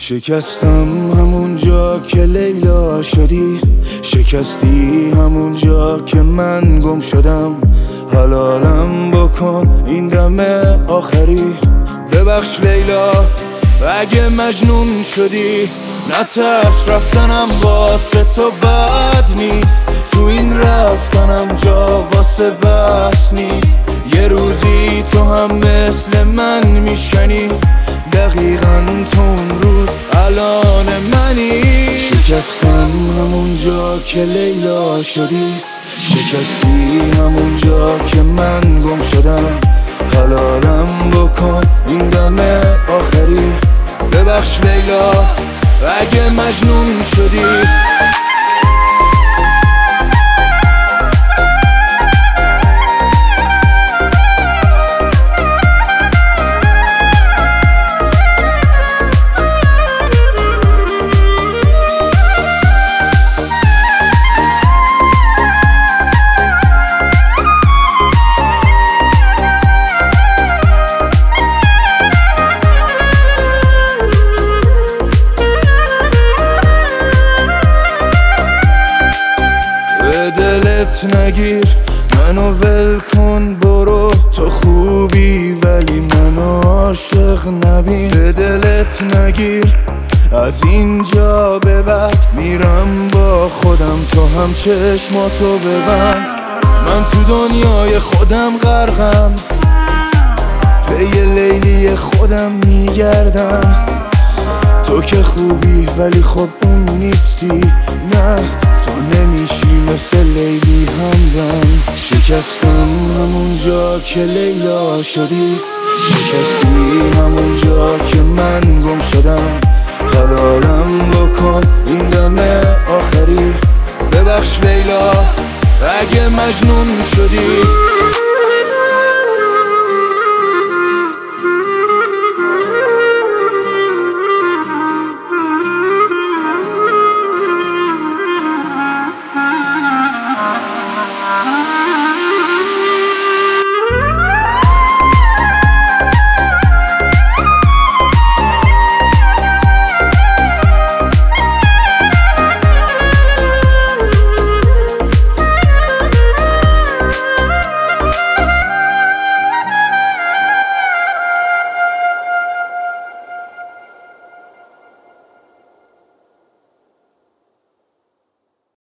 شکستم همونجا که لیلا شدی، شکستی همونجا که من گم شدم. حلالم بکن این دم آخری، ببخش لیلا اگه مجنون شدی. نترس رفتنم واسه تو بد نیست، تو این رفتنم جا واسه بس نیست. یه روزی تو هم مثل من میشکنی، دقیقاً تو اون روز الان منی. شکستم همونجا که لیلا شدی، شکستی همونجا که من گم شدم. حلالم بکن این دم آخری، ببخش لیلا اگه مجنون شدی. دلت نگیر منو ول کن برو، تو خوبی ولی منو عاشق نبین. به دلت نگیر از اینجا به بعد میرم با خودم، تو هم چشماتو ببند. من تو دنیای خودم غرقم، پی لیلی خودم میگردم. تو که خوبی ولی خب اون نیستی، نه تو نمیشی مثل لیلی همدم. شکستم همونجا که لیلا شدی، شکستی همونجا که من گم شدم. حلالم بکن این دم آخری، ببخش لیلا اگه مجنون شدی.